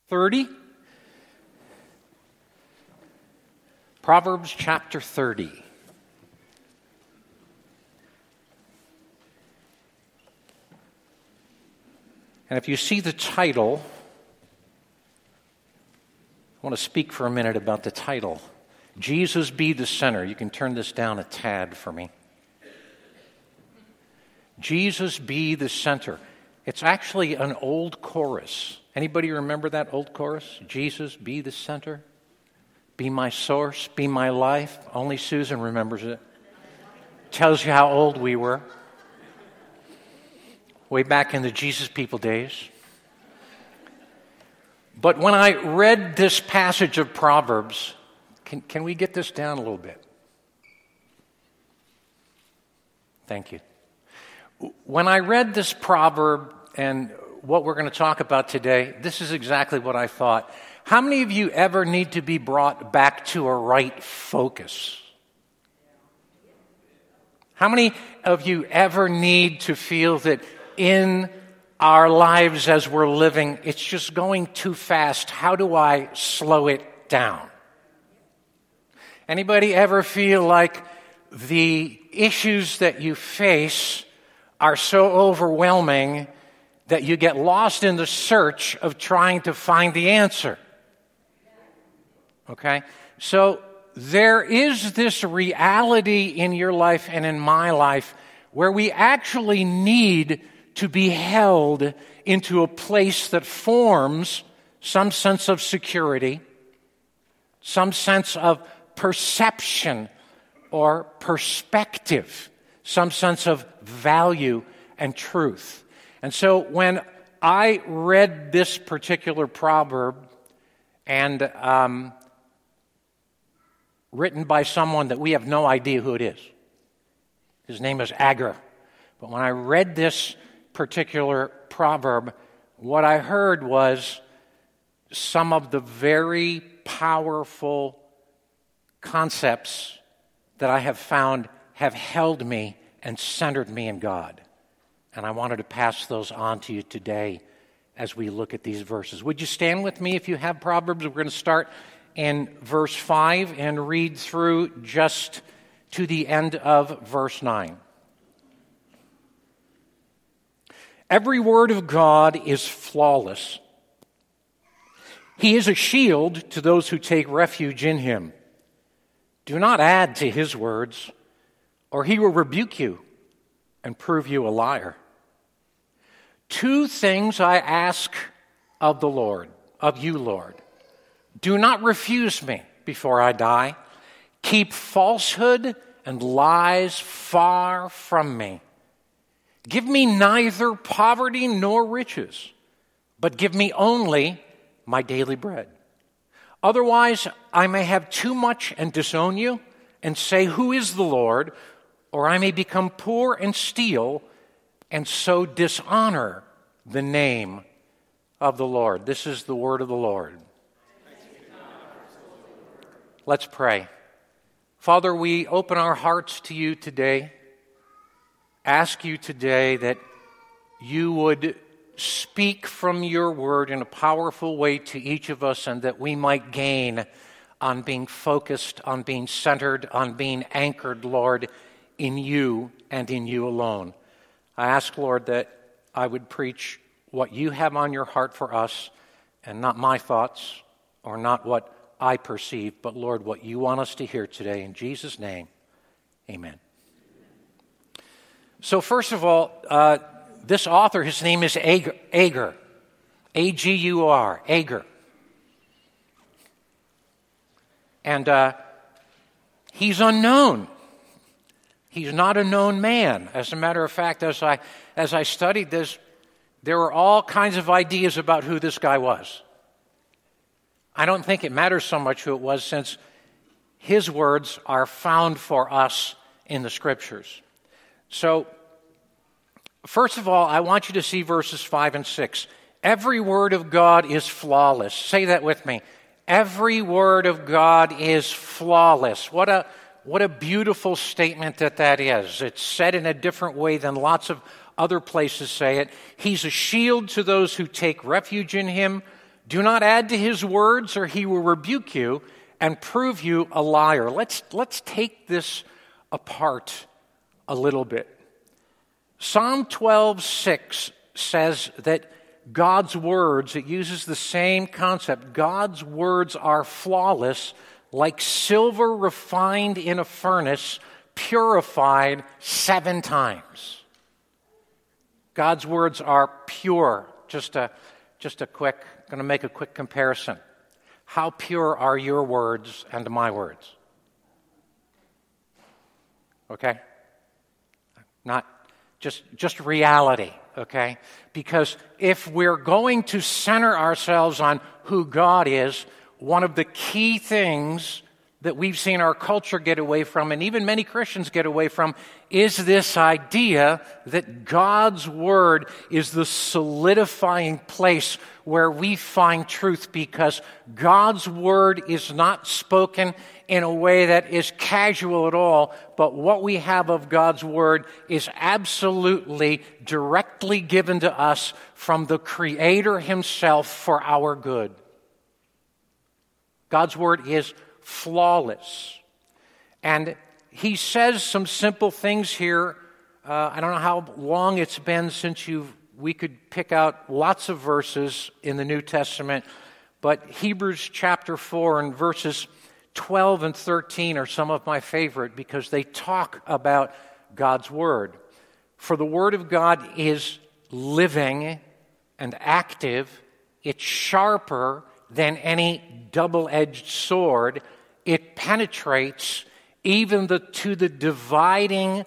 30. Proverbs chapter 30. And if you see the title, I want to speak for a minute about the title. Jesus be the center. You can turn this down a tad for me. Jesus be the center. It's actually an old chorus. Anybody remember that old chorus? Jesus be the center. Be my source, be my life. Only Susan remembers it. Tells you how old we were. Way back in the Jesus People days. But when I read this passage of Proverbs, can we get this down a little bit? Thank you. When I read this proverb and what we're going to talk about today, this is exactly what I thought. How many of you ever need to be brought back to a right focus? How many of you ever need to feel that in our lives as we're living, it's just going too fast? How do I slow it down? Anybody ever feel like the issues that you face are so overwhelming that you get lost in the search of trying to find the answer? Okay? So there is this reality in your life and in my life where we actually need to be held into a place that forms some sense of security, some sense of perception or perspective, some sense of value and truth. And so when I read this particular proverb and written by someone that we have no idea who it is. His name is Agur. But when I read this particular proverb, what I heard was some of the very powerful concepts that I have found have held me and centered me in God. And I wanted to pass those on to you today as we look at these verses. Would you stand with me if you have Proverbs? We're going to start in verse 5 and read through just to the end of verse 9. Every word of God is flawless. He is a shield to those who take refuge in him. Do not add to his words, or he will rebuke you and prove you a liar. Two things I ask of the Lord, of you, Lord. Do not refuse me before I die. Keep falsehood and lies far from me. Give me neither poverty nor riches, but give me only my daily bread. Otherwise, I may have too much and disown you and say, who is the Lord? Or I may become poor and steal and so dishonor the name of the Lord. This is the word of the Lord. Let's pray. Father, we open our hearts to you today. Ask you today that you would speak from your word in a powerful way to each of us, and that we might gain on being focused, on being centered, on being anchored, Lord, in you and in you alone. I ask, Lord, that I would preach what you have on your heart for us, and not my thoughts or not what I perceive, but Lord, what you want us to hear today. In Jesus' name, amen. So first of all, this author, his name is Agur. A-G-U-R, Agur. And he's unknown. He's not a known man. As a matter of fact, as I studied this, there were all kinds of ideas about who this guy was. I don't think it matters so much who it was, since his words are found for us in the Scriptures. So, first of all, I want you to see verses 5 and 6. Every word of God is flawless. Say that with me. Every word of God is flawless. What a beautiful statement that is. It's said in a different way than lots of other places say it. He's a shield to those who take refuge in him. Do not add to his words, or he will rebuke you and prove you a liar. Let's take this apart a little bit. Psalm 12:6 says that God's words, it uses the same concept. God's words are flawless, like silver refined in a furnace, purified 7 times. God's words are pure. Just a quick, going to make a quick comparison. How pure are your words and my words? Okay? Not just reality, okay? Because if we're going to center ourselves on who God is, one of the key things that we've seen our culture get away from, and even many Christians get away from, is this idea that God's Word is the solidifying place where we find truth, because God's Word is not spoken in a way that is casual at all, but what we have of God's Word is absolutely directly given to us from the Creator Himself for our good. God's Word is flawless. And he says some simple things here. I don't know how long it's been since we could pick out lots of verses in the New Testament, but Hebrews chapter 4 and verses 12 and 13 are some of my favorite because they talk about God's Word. For the Word of God is living and active. It's sharper than any double-edged sword. It penetrates even to the dividing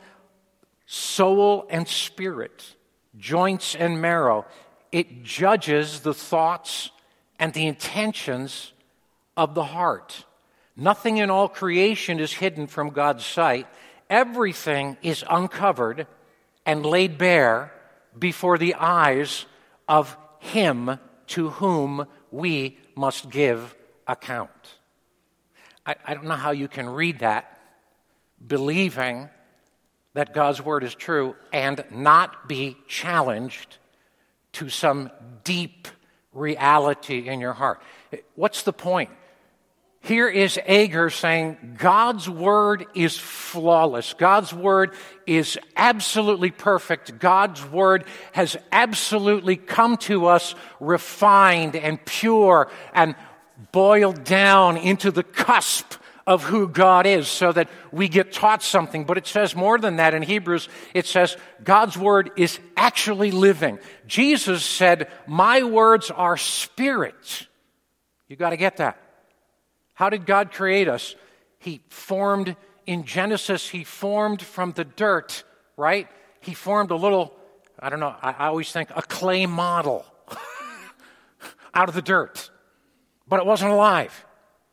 soul and spirit, joints and marrow. It judges the thoughts and the intentions of the heart. Nothing in all creation is hidden from God's sight. Everything is uncovered and laid bare before the eyes of Him to whom we must give account. I don't know how you can read that, believing that God's Word is true, and not be challenged to some deep reality in your heart. What's the point? Here is Agur saying God's Word is flawless. God's Word is absolutely perfect. God's Word has absolutely come to us refined and pure and boiled down into the cusp of who God is so that we get taught something. But it says more than that in Hebrews. It says God's Word is actually living. Jesus said, "My words are spirit." You got to get that. How did God create us? He formed, in Genesis, He formed from the dirt, right? He formed a little, I don't know, I always think a clay model out of the dirt. But it wasn't alive.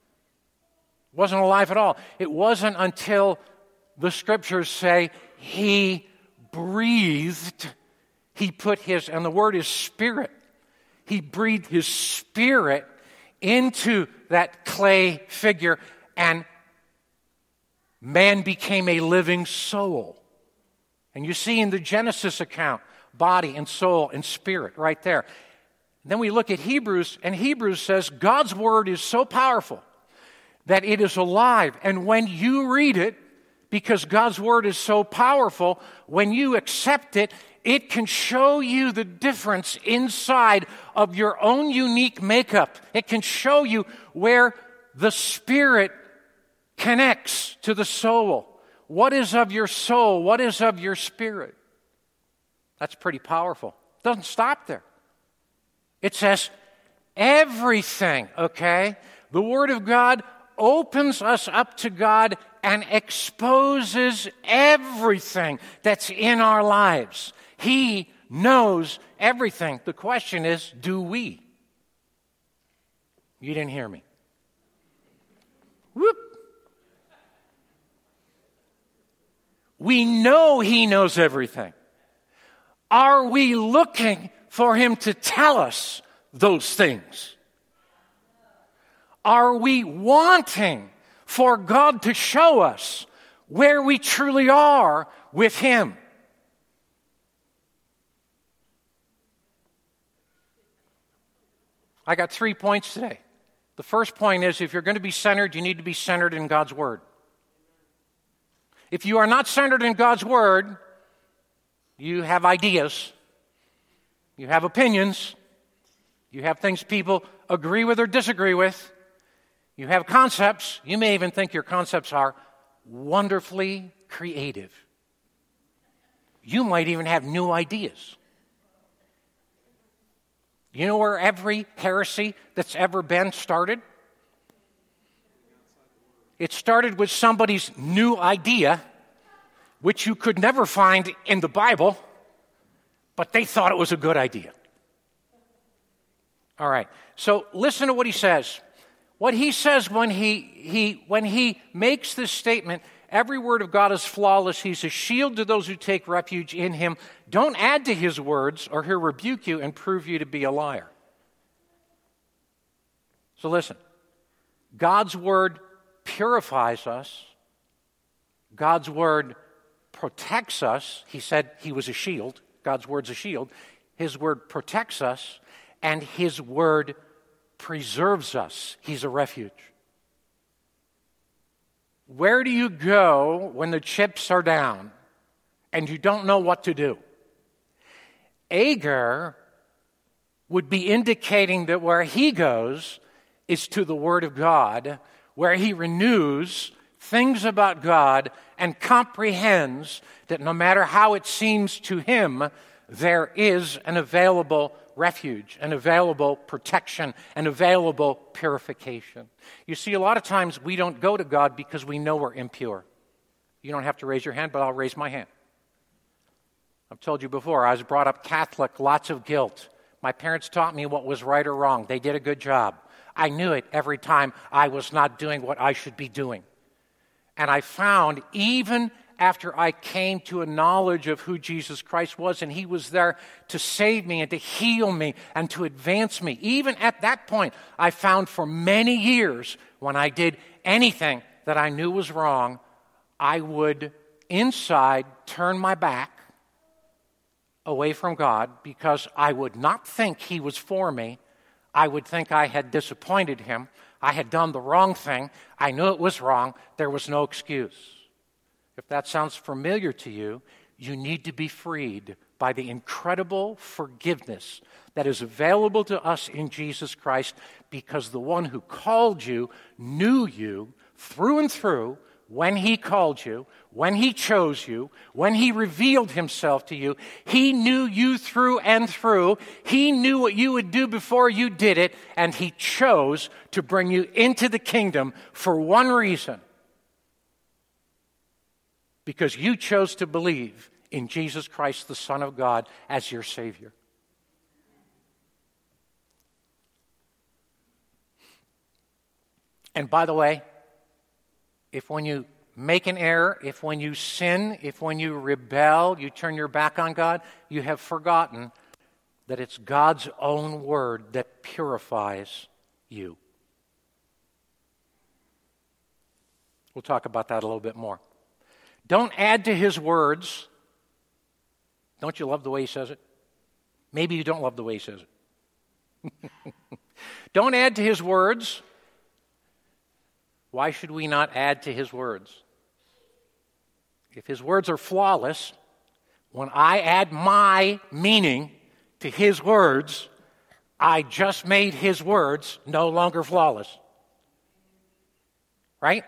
It wasn't alive at all. It wasn't until the Scriptures say He breathed, He put His, and the word is spirit, He breathed His Spirit into that clay figure, and man became a living soul. And you see in the Genesis account, body and soul and spirit right there. Then we look at Hebrews, and Hebrews says God's Word is so powerful that it is alive. And when you read it, because God's Word is so powerful, when you accept it, it can show you the difference inside of your own unique makeup. It can show you where the Spirit connects to the soul. What is of your soul? What is of your spirit? That's pretty powerful. It doesn't stop there. It says everything, okay? The Word of God opens us up to God and exposes everything that's in our lives. He knows everything. The question is, do we? You didn't hear me. Whoop. We know He knows everything. Are we looking for Him to tell us those things? Are we wanting for God to show us where we truly are with Him? I got 3 points today. The first point is, if you're going to be centered, you need to be centered in God's Word. If you are not centered in God's Word, you have ideas, you have opinions, you have things people agree with or disagree with, you have concepts. You may even think your concepts are wonderfully creative. You might even have new ideas. You know where every heresy that's ever been started? It started with somebody's new idea, which you could never find in the Bible, but they thought it was a good idea. All right, so listen to what he says. What he says when he makes this statement, every word of God is flawless. He's a shield to those who take refuge in him. Don't add to his words, or he'll rebuke you and prove you to be a liar. So listen, God's word purifies us. God's word protects us. He said he was a shield. God's word's a shield. His word protects us, and his word preserves us. He's a refuge. Where do you go when the chips are down and you don't know what to do? Agur would be indicating that where he goes is to the Word of God, where he renews things about God and comprehends that no matter how it seems to him, there is an available refuge, an available protection, an available purification. You see, a lot of times we don't go to God because we know we're impure. You don't have to raise your hand, but I'll raise my hand. I've told you before, I was brought up Catholic, lots of guilt. My parents taught me what was right or wrong. They did a good job. I knew it every time I was not doing what I should be doing. And I found, even after I came to a knowledge of who Jesus Christ was, and he was there to save me and to heal me and to advance me, even at that point, I found for many years, when I did anything that I knew was wrong, I would inside turn my back away from God because I would not think he was for me. I would think I had disappointed him. I had done the wrong thing. I knew it was wrong. There was no excuse. If that sounds familiar to you, you need to be freed by the incredible forgiveness that is available to us in Jesus Christ, because the one who called you knew you through and through when he called you, when he chose you, when he revealed himself to you. He knew you through and through. He knew what you would do before you did it, and he chose to bring you into the kingdom for one reason: because you chose to believe in Jesus Christ, the Son of God, as your Savior. And by the way, if when you make an error, if when you sin, if when you rebel, you turn your back on God, you have forgotten that it's God's own word that purifies you. We'll talk about that a little bit more. Don't add to his words. Don't you love the way he says it? Maybe you don't love the way he says it. Don't add to his words. Why should we not add to his words? If his words are flawless, when I add my meaning to his words, I just made his words no longer flawless. Right?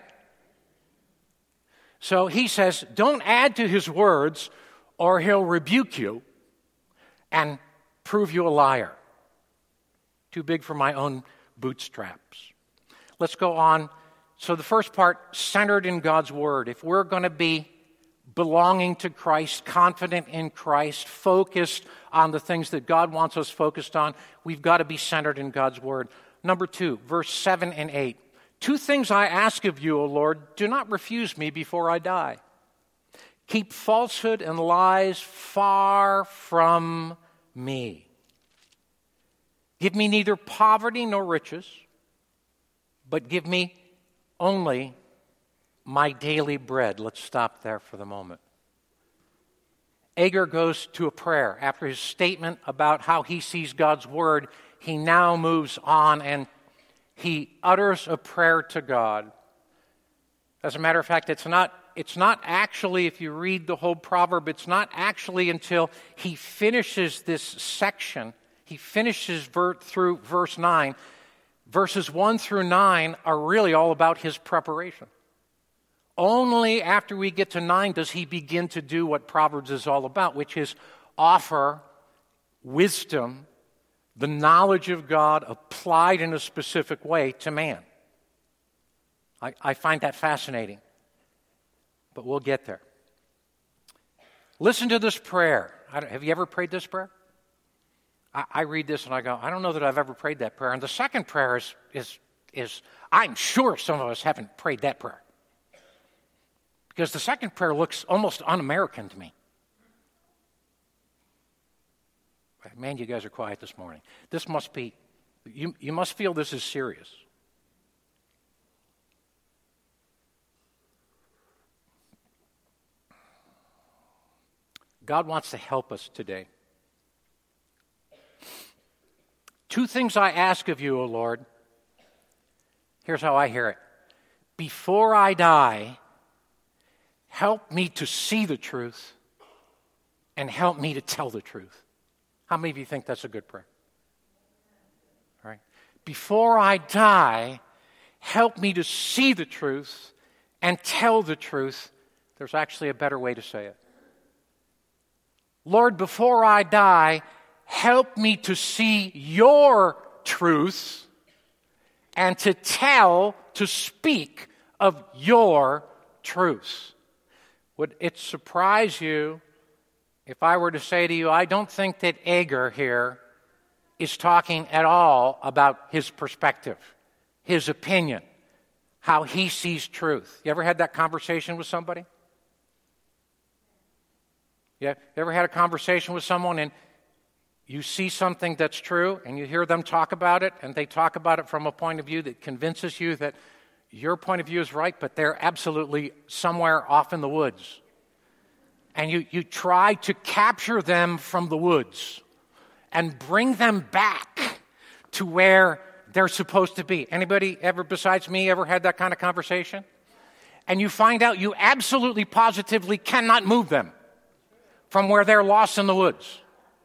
So he says, don't add to his words or he'll rebuke you and prove you a liar. Too big for my own bootstraps. Let's go on. So the first part, centered in God's word. If we're going to be belonging to Christ, confident in Christ, focused on the things that God wants us focused on, we've got to be centered in God's word. Number 2, verse 7 and 8. 2 things I ask of you, O Lord, do not refuse me before I die. Keep falsehood and lies far from me. Give me neither poverty nor riches, but give me only my daily bread. Let's stop there for the moment. Agur goes to a prayer. After his statement about how he sees God's word, he now moves on and he utters a prayer to God. As a matter of fact, it's not actually, if you read the whole proverb, it's not actually until he finishes this section, he finishes through verse 9. Verses 1 through 9 are really all about his preparation. Only after we get to 9 does he begin to do what Proverbs is all about, which is offer wisdom, the knowledge of God applied in a specific way to man. I find that fascinating, but we'll get there. Listen to this prayer. Have you ever prayed this prayer? I read this and I go, I don't know that I've ever prayed that prayer. And the second prayer is I'm sure some of us haven't prayed that prayer. Because the second prayer looks almost un-American to me. Man, you guys are quiet this morning. This must be, you must feel this is serious. God wants to help us today. Two things I ask of you, O Lord. Here's how I hear it. Before I die, help me to see the truth and help me to tell the truth. How many of you think that's a good prayer? All right. Before I die, help me to see the truth and tell the truth. There's actually a better way to say it. Lord, before I die, help me to see your truth and to speak of your truth. Would it surprise you if I were to say to you, I don't think that Agur here is talking at all about his perspective, his opinion, how he sees truth. You ever had that conversation with somebody? Yeah, you ever had a conversation with someone and you see something that's true and you hear them talk about it and they talk about it from a point of view that convinces you that your point of view is right, but they're absolutely somewhere off in the woods. And you try to capture them from the woods and bring them back to where they're supposed to be. Anybody ever besides me ever had that kind of conversation? And you find out you absolutely positively cannot move them from where they're lost in the woods.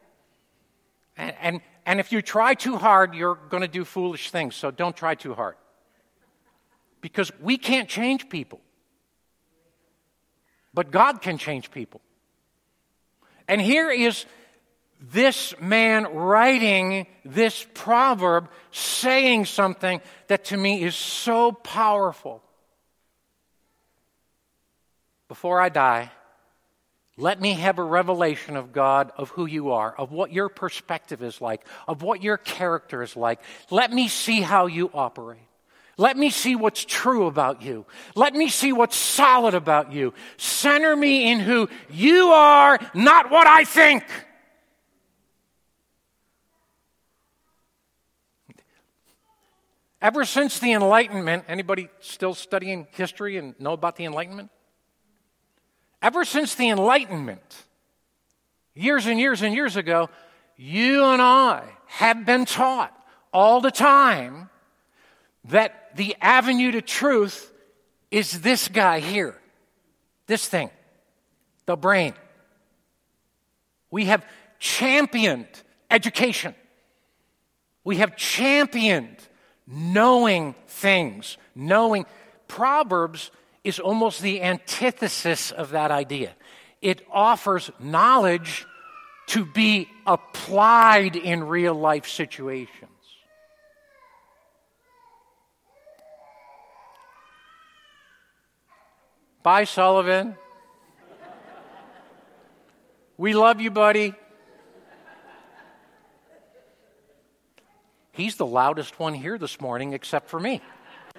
And if you try too hard, you're going to do foolish things, so don't try too hard. Because we can't change people. But God can change people. And here is this man writing this proverb, saying something that to me is so powerful. Before I die, let me have a revelation of God, of who you are, of what your perspective is like, of what your character is like. Let me see how you operate. Let me see what's true about you. Let me see what's solid about you. Center me in who you are, not what I think. Ever since the Enlightenment, anybody still studying history and know about the Enlightenment? Ever since the Enlightenment, years and years and years ago, you and I have been taught all the time that the avenue to truth is this guy here, this thing, the brain. We have championed education. We have championed knowing things, knowing. Proverbs is almost the antithesis of that idea. It offers knowledge to be applied in real life situations. Bye, Sullivan. We love you, buddy. He's the loudest one here this morning, except for me.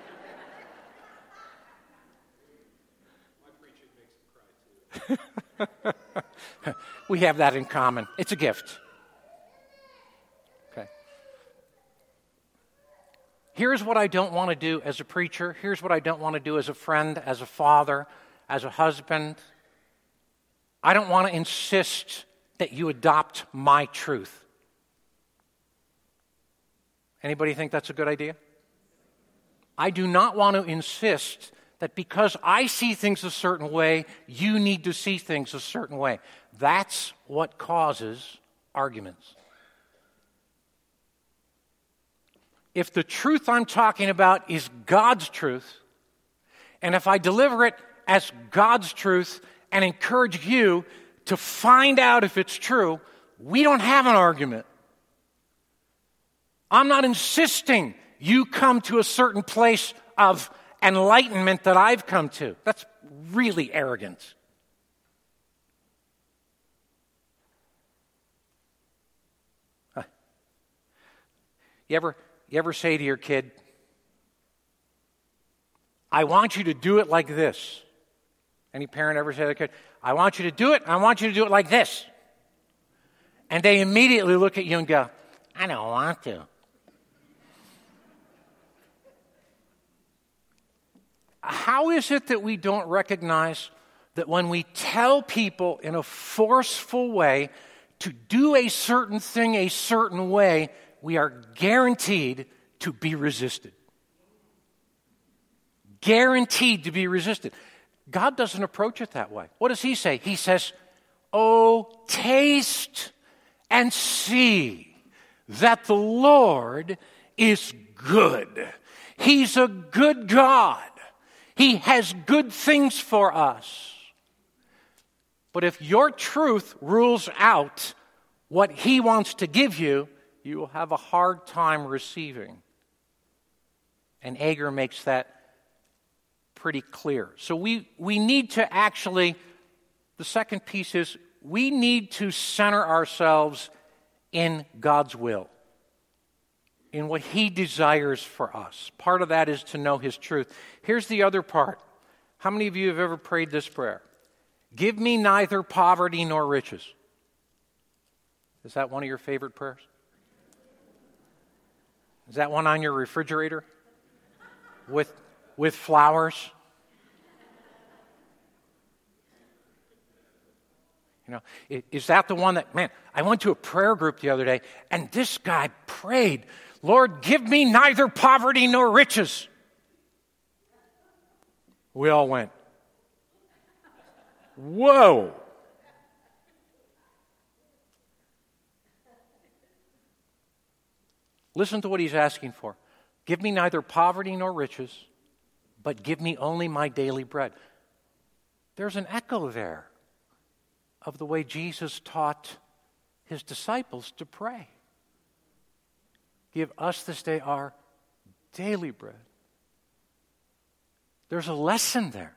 We have that in common. It's a gift. Okay. Here's what I don't want to do as a preacher. Here's what I don't want to do as a friend, as a father, as a husband. I don't want to insist that you adopt my truth. Anybody think that's a good idea? I do not want to insist that because I see things a certain way, you need to see things a certain way. That's what causes arguments. If the truth I'm talking about is God's truth, and if I deliver it as God's truth and encourage you to find out if it's true, we don't have an argument. I'm not insisting you come to a certain place of enlightenment that I've come to. That's really arrogant. You ever say to your kid, I want you to do it like this? Any parent ever say to their kid, I want you to do it, I want you to do it like this? And they immediately look at you and go, I don't want to. How is it that we don't recognize that when we tell people in a forceful way to do a certain thing a certain way, we are guaranteed to be resisted? Guaranteed to be resisted. God doesn't approach it that way. What does he say? He says, oh, taste and see that the Lord is good. He's a good God. He has good things for us. But if your truth rules out what he wants to give you, you will have a hard time receiving. And Agur makes that pretty clear. So we need to actually, the second piece is, we need to center ourselves in God's will, in what he desires for us. Part of that is to know his truth. Here's the other part. How many of you have ever prayed this prayer? Give me neither poverty nor riches. Is that one of your favorite prayers? Is that one on your refrigerator with flowers? You know, is that the one that, man, I went to a prayer group the other day, and this guy prayed, Lord, give me neither poverty nor riches. We all went, whoa. Listen to what he's asking for. Give me neither poverty nor riches, but give me only my daily bread. There's an echo there of the way Jesus taught his disciples to pray. Give us this day our daily bread. There's a lesson there.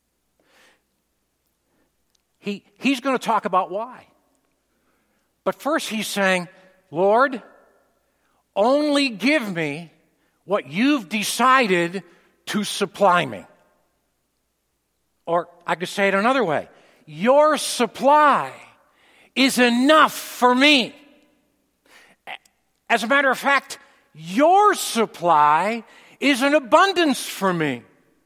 He's going to talk about why. But first he's saying, Lord, only give me what you've decided to supply me. Or I could say it another way. Your supply is enough for me. As a matter of fact, your supply is an abundance for me.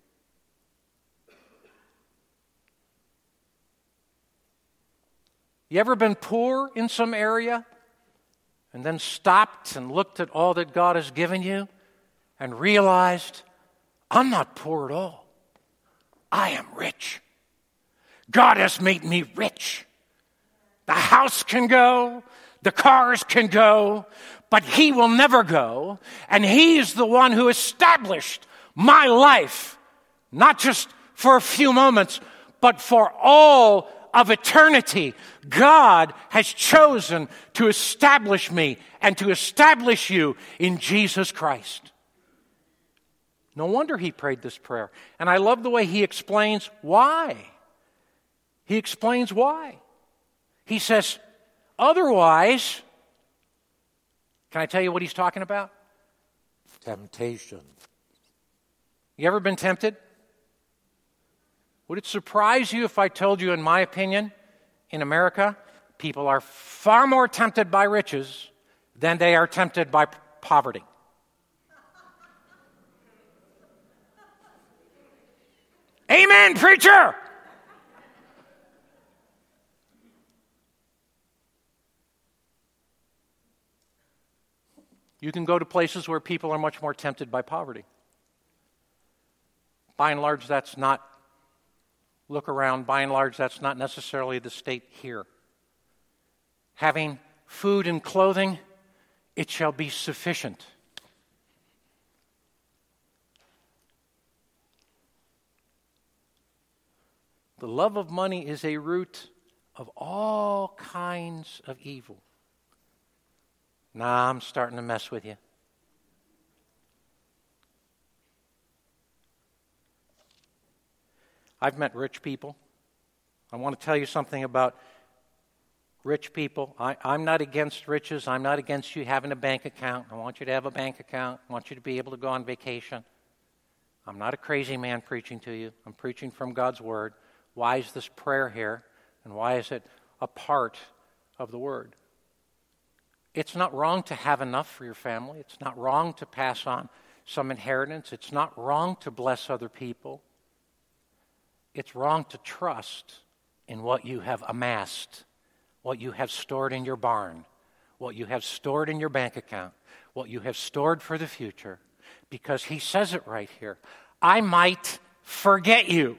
You ever been poor in some area and then stopped and looked at all that God has given you and realized, I'm not poor at all. I am rich. God has made me rich. The house can go, the cars can go, but he will never go. And he is the one who established my life, not just for a few moments, but for all of eternity. God has chosen to establish me and to establish you in Jesus Christ. No wonder he prayed this prayer. And I love the way he explains why. He explains why. He says, otherwise, can I tell you what he's talking about? Temptation. You ever been tempted? Would it surprise you if I told you, in my opinion, in America, people are far more tempted by riches than they are tempted by poverty? Amen, preacher! You can go to places where people are much more tempted by poverty. By and large, that's not, look around, by and large, that's not necessarily the state here. Having food and clothing, it shall be sufficient. The love of money is a root of all kinds of evil. Nah, I'm starting to mess with you. I've met rich people. I want to tell you something about rich people. I'm not against riches. I'm not against you having a bank account. I want you to have a bank account. I want you to be able to go on vacation. I'm not a crazy man preaching to you. I'm preaching from God's Word. Why is this prayer here? And why is it a part of the Word? It's not wrong to have enough for your family. It's not wrong to pass on some inheritance. It's not wrong to bless other people. It's wrong to trust in what you have amassed, what you have stored in your barn, what you have stored in your bank account, what you have stored for the future, because he says it right here. I might forget you.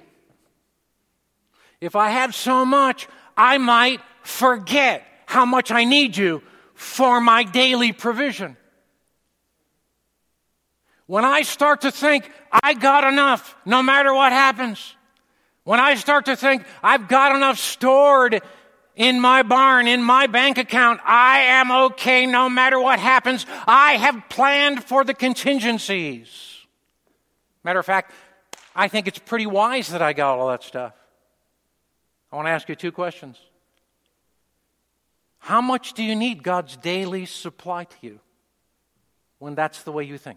If I have so much, I might forget how much I need you for my daily provision. When I start to think, I got enough no matter what happens, when I start to think, I've got enough stored in my barn, in my bank account, I am okay no matter what happens, I have planned for the contingencies. Matter of fact, I think it's pretty wise that I got all that stuff. I want to ask you two questions. How much do you need God's daily supply to you when that's the way you think?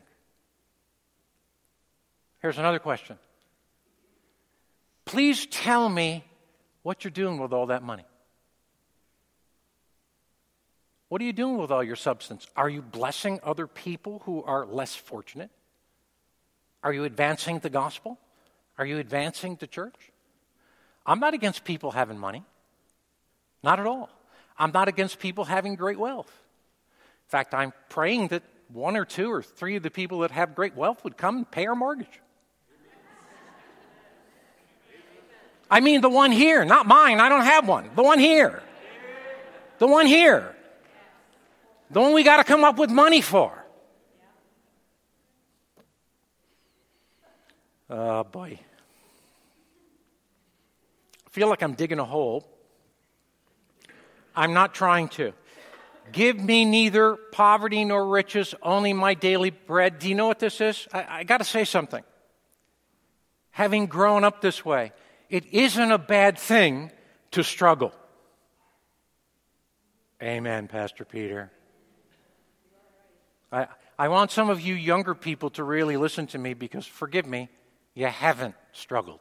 Here's another question. Please tell me what you're doing with all that money. What are you doing with all your substance? Are you blessing other people who are less fortunate? Are you advancing the gospel? Are you advancing the church? I'm not against people having money. Not at all. I'm not against people having great wealth. In fact, I'm praying that one or two or three of the people that have great wealth would come and pay our mortgage. I mean the one here, not mine. I don't have one. The one here. The one here. The one we got to come up with money for. Oh, boy. I feel like I'm digging a hole. I'm not trying to. Give me neither poverty nor riches, only my daily bread. Do you know what this is? I got to say something. Having grown up this way, it isn't a bad thing to struggle. Amen, Pastor Peter. I want some of you younger people to really listen to me because, forgive me, you haven't struggled.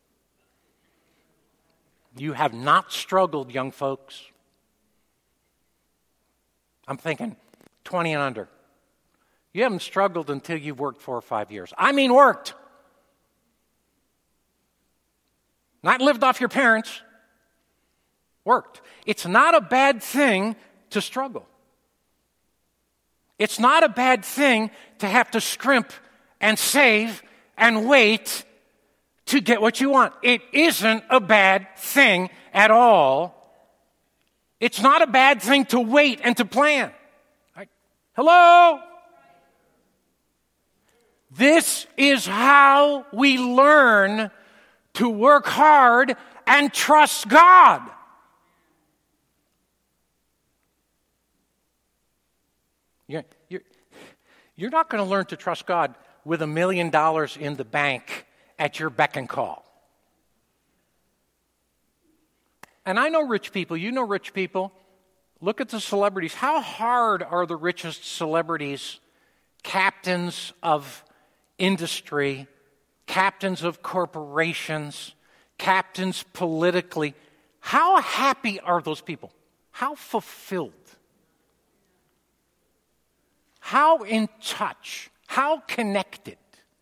You have not struggled, young folks. I'm thinking 20 and under. You haven't struggled until you've worked 4 or 5 years. I mean worked. Not lived off your parents. Worked. It's not a bad thing to struggle. It's not a bad thing to have to scrimp and save and wait to get what you want. It isn't a bad thing at all. It's not a bad thing to wait and to plan. Right? Hello? This is how we learn to work hard and trust God. You're not going to learn to trust God with $1 million in the bank at your beck and call. And I know rich people. You know rich people. Look at the celebrities. How hard are the richest celebrities, captains of industry, captains of corporations, captains politically? How happy are those people? How fulfilled? How in touch? How connected?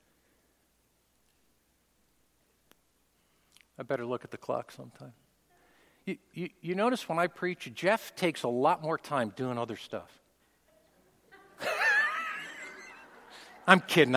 I better look at the clock sometime. You notice when I preach, Jeff takes a lot more time doing other stuff. I'm kidding.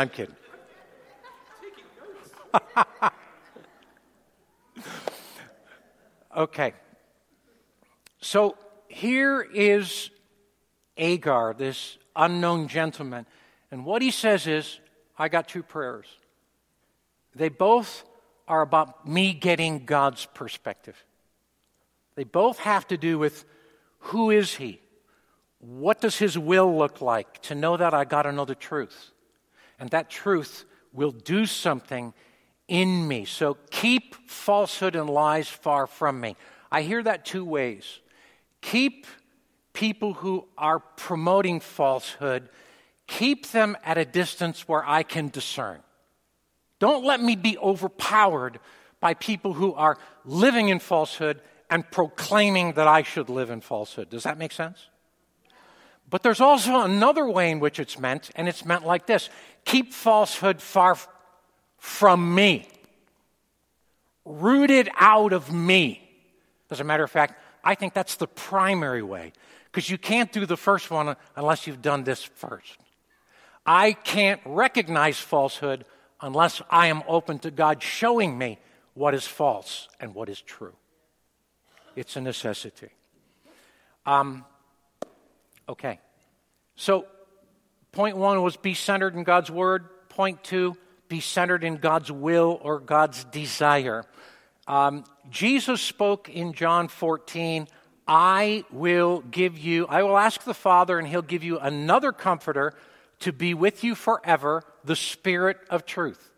Okay. So here is Agar, this unknown gentleman. And what he says is, I got two prayers. They both are about me getting God's perspective. They both have to do with who is he? What does his will look like? To know that I got to know the truth. And that truth will do something in me. So keep falsehood and lies far from me. I hear that two ways. Keep people who are promoting falsehood, keep them at a distance where I can discern. Don't let me be overpowered by people who are living in falsehood and proclaiming that I should live in falsehood. Does that make sense? But there's also another way in which it's meant, and it's meant like this. Keep falsehood far from me. Rooted out of me. As a matter of fact, I think that's the primary way, because you can't do the first one unless you've done this first. I can't recognize falsehood unless I am open to God showing me what is false and what is true. It's a necessity. Okay. So, point one was be centered in God's word. Point two, be centered in God's will or God's desire. Jesus spoke in John 14, I will ask the Father, and he'll give you another comforter to be with you forever, the Spirit of truth.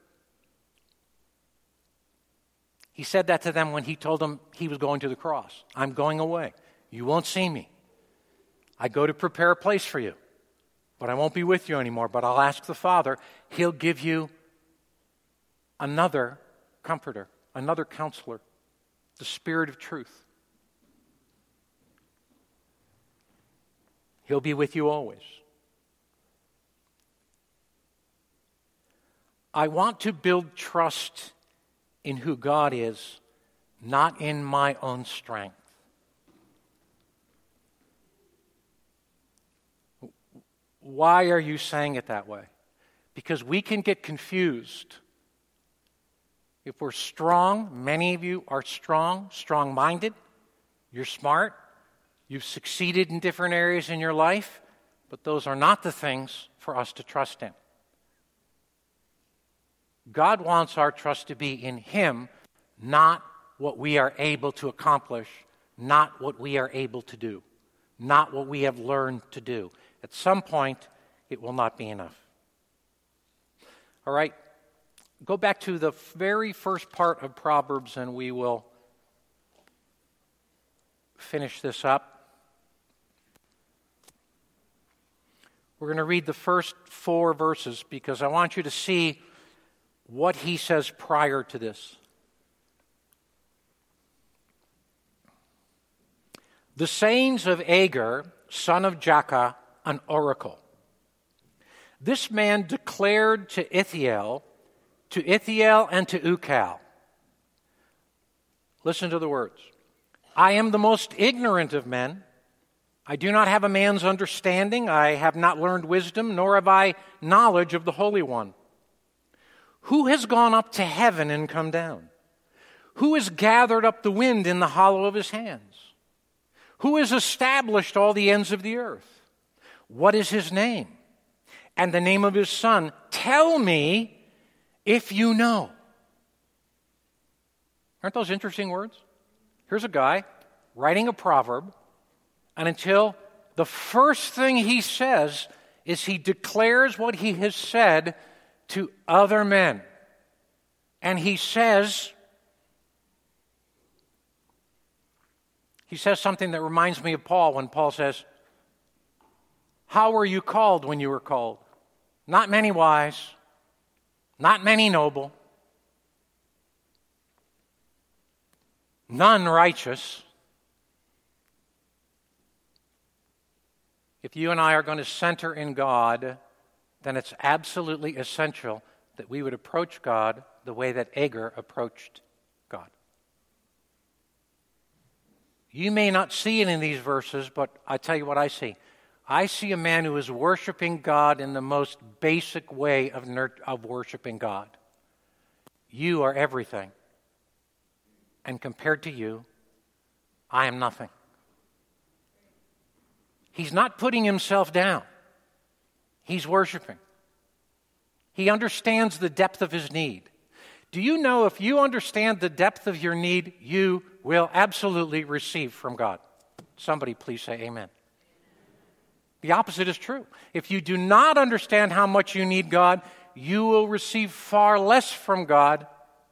He said that to them when he told them he was going to the cross. I'm going away. You won't see me. I go to prepare a place for you. But I won't be with you anymore. But I'll ask the Father. He'll give you another comforter, another counselor, the Spirit of truth. He'll be with you always. I want to build trust in who God is, not in my own strength. Why are you saying it that way? Because we can get confused. If we're strong, many of you are strong-minded, you're smart, you've succeeded in different areas in your life, but those are not the things for us to trust in. God wants our trust to be in Him, not what we are able to accomplish, not what we are able to do, not what we have learned to do. At some point, it will not be enough. All right, go back to the very first part of Proverbs and we will finish this up. We're going to read the first 4 verses because I want you to see what he says prior to this. The sayings of Agur, son of Jakeh, an oracle. This man declared to Ithiel and to Ukal. Listen to the words. I am the most ignorant of men. I do not have a man's understanding. I have not learned wisdom, nor have I knowledge of the Holy One. Who has gone up to heaven and come down? Who has gathered up the wind in the hollow of his hands? Who has established all the ends of the earth? What is his name? And the name of his son? Tell me if you know. Aren't those interesting words? Here's a guy writing a proverb, and until the first thing he says is he declares what he has said to other men. And he says something that reminds me of Paul when Paul says, how were you called when you were called? Not many wise, not many noble, none righteous. If you and I are going to center in God, then it's absolutely essential that we would approach God the way that Agur approached God. You may not see it in these verses, but I tell you what I see. I see a man who is worshiping God in the most basic way of worshiping God. You are everything. And compared to you, I am nothing. He's not putting himself down. He's worshiping. He understands the depth of his need. Do you know if you understand the depth of your need, you will absolutely receive from God? Somebody please say amen. The opposite is true. If you do not understand how much you need God, you will receive far less from God.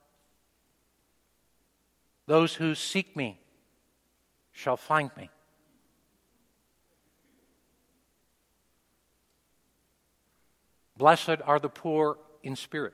Those who seek me shall find me. Blessed are the poor in spirit.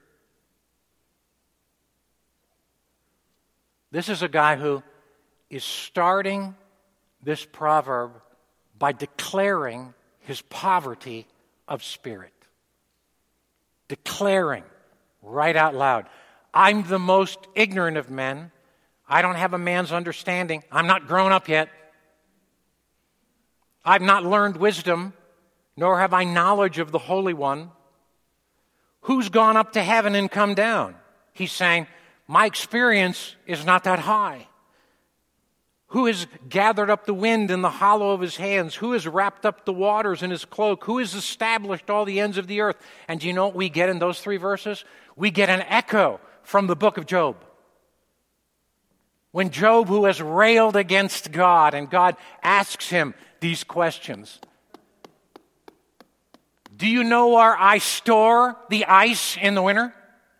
This is a guy who is starting this proverb by declaring his poverty of spirit. Declaring right out loud, I'm the most ignorant of men. I don't have a man's understanding. I'm not grown up yet. I've not learned wisdom, nor have I knowledge of the Holy One. Who's gone up to heaven and come down? He's saying, my experience is not that high. Who has gathered up the wind in the hollow of his hands? Who has wrapped up the waters in his cloak? Who has established all the ends of the earth? And do you know what we get in those three verses? We get an echo from the book of Job. When Job, who has railed against God, and God asks him these questions. Do you know where I store the ice in the winter?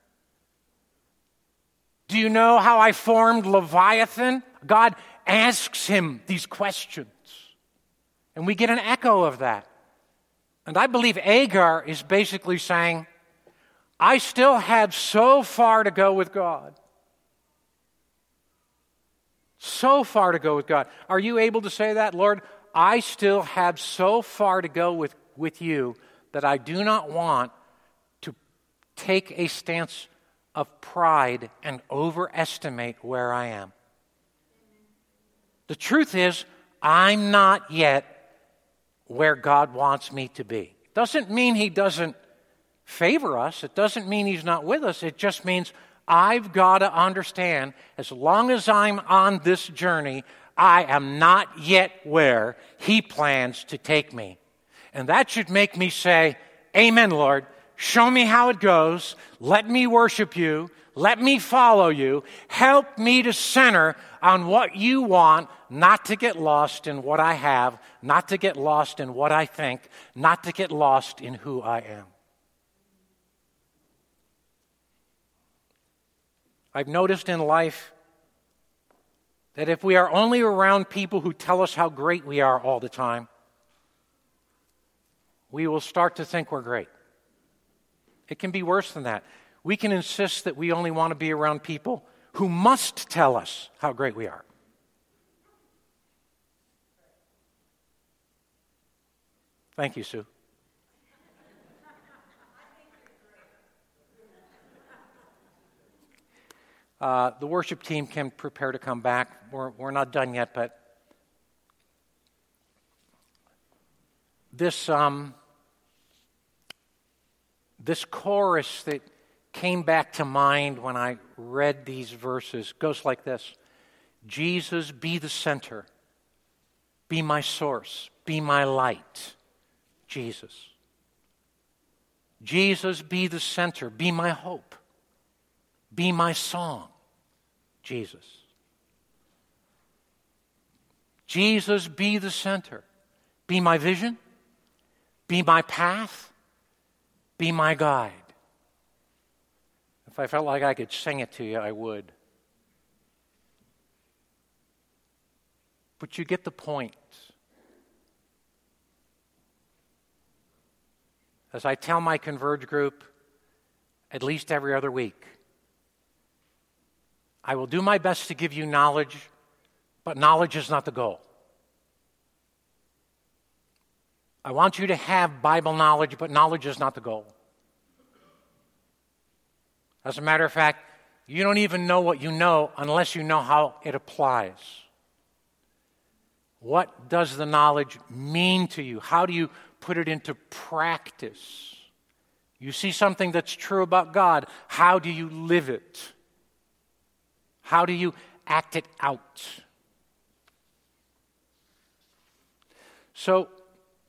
Do you know how I formed Leviathan? God asks him these questions. And we get an echo of that. And I believe Agar is basically saying, I still have so far to go with God. So far to go with God. Are you able to say that? Lord, I still have so far to go with you that I do not want to take a stance of pride and overestimate where I am. The truth is, I'm not yet where God wants me to be. It doesn't mean He doesn't favor us. It doesn't mean He's not with us. It just means I've got to understand, as long as I'm on this journey, I am not yet where He plans to take me. And that should make me say, Amen, Lord. Show me how it goes. Let me worship you. Let me follow you. Help me to center on what you want, not to get lost in what I have, not to get lost in what I think, not to get lost in who I am. I've noticed in life that if we are only around people who tell us how great we are all the time, we will start to think we're great. It can be worse than that. We can insist that we only want to be around people who must tell us how great we are. Thank you, Sue. The worship team can prepare to come back. We're not done yet, but this chorus that came back to mind when I read these verses goes like this. Jesus, be the center. Be my source. Be my light. Jesus. Jesus, be the center. Be my hope. Be my song. Jesus. Jesus, be the center. Be my vision. Be my path. Be my guide. If I felt like I could sing it to you, I would. But you get the point. As I tell my Converge group at least every other week, I will do my best to give you knowledge, but knowledge is not the goal. I want you to have Bible knowledge, but knowledge is not the goal. As a matter of fact, you don't even know what you know unless you know how it applies. What does the knowledge mean to you? How do you put it into practice? You see something that's true about God. How do you live it? How do you act it out? So,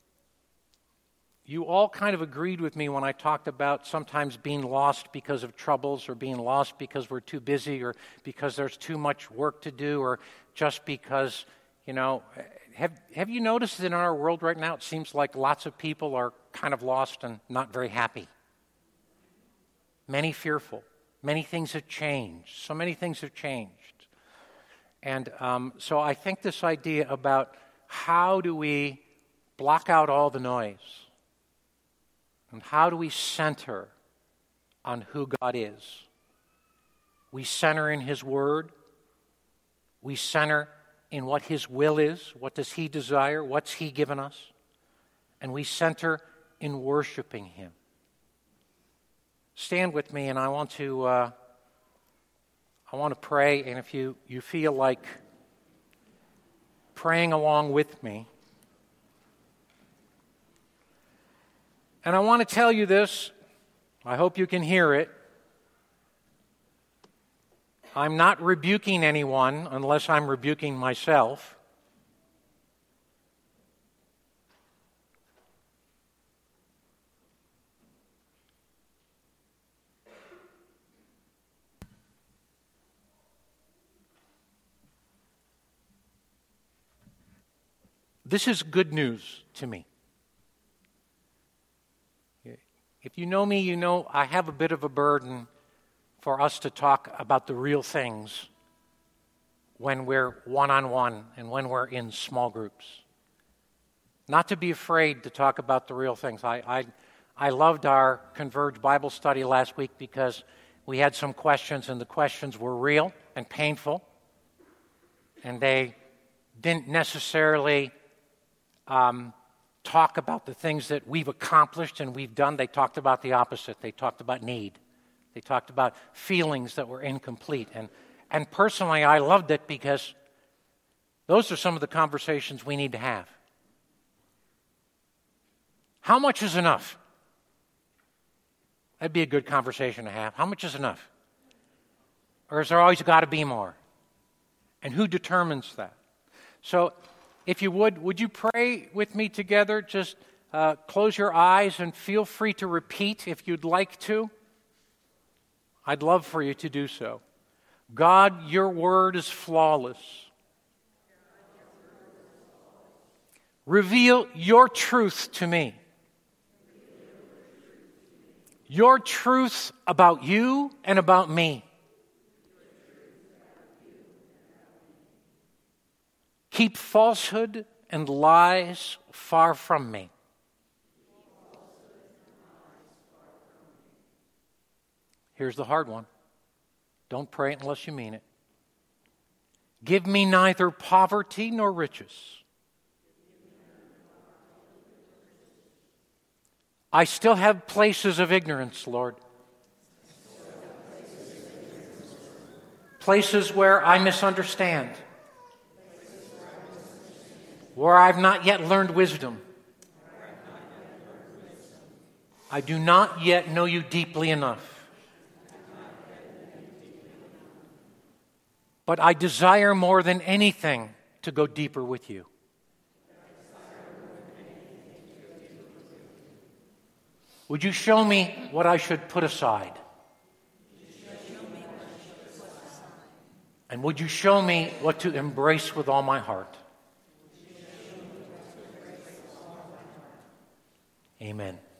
you all kind of agreed with me when I talked about sometimes being lost because of troubles, or being lost because we're too busy, or because there's too much work to do, or just because, have you noticed that in our world right now it seems like lots of people are kind of lost and not very happy? Many fearful. Many things have changed. So many things have changed. And so I think this idea about how do we block out all the noise? And how do we center on who God is? We center in His Word. We center in what His will is. What does He desire? What's He given us? And we center in worshiping Him. Stand with me, and I want to pray. And if you feel like praying along with me, and I want to tell you this, I hope you can hear it. I'm not rebuking anyone unless I'm rebuking myself. This is good news to me. If you know me, you know I have a bit of a burden for us to talk about the real things when we're one-on-one and when we're in small groups. Not to be afraid to talk about the real things. I loved our Converge Bible study last week because we had some questions, and the questions were real and painful, and they didn't necessarily talk about the things that we've accomplished and we've done. They talked about the opposite. They talked about need. They talked about feelings that were incomplete. And personally, I loved it because those are some of the conversations we need to have. How much is enough? That'd be a good conversation to have. How much is enough? Or is there always got to be more? And who determines that? So, if you would you pray with me together? Just close your eyes and feel free to repeat if you'd like to. I'd love for you to do so. God, your word is flawless. Reveal your truth to me. Your truth about you and about me. Keep falsehood and lies far from me. Here's the hard one. Don't pray it unless you mean it. Give me neither poverty nor riches. I still have places of ignorance, Lord. Places where I misunderstand. Where I've not yet learned wisdom. I do not yet know you deeply enough. But I desire more than anything to go deeper with you. Would you show me what I should put aside? And would you show me what to embrace with all my heart? Amen.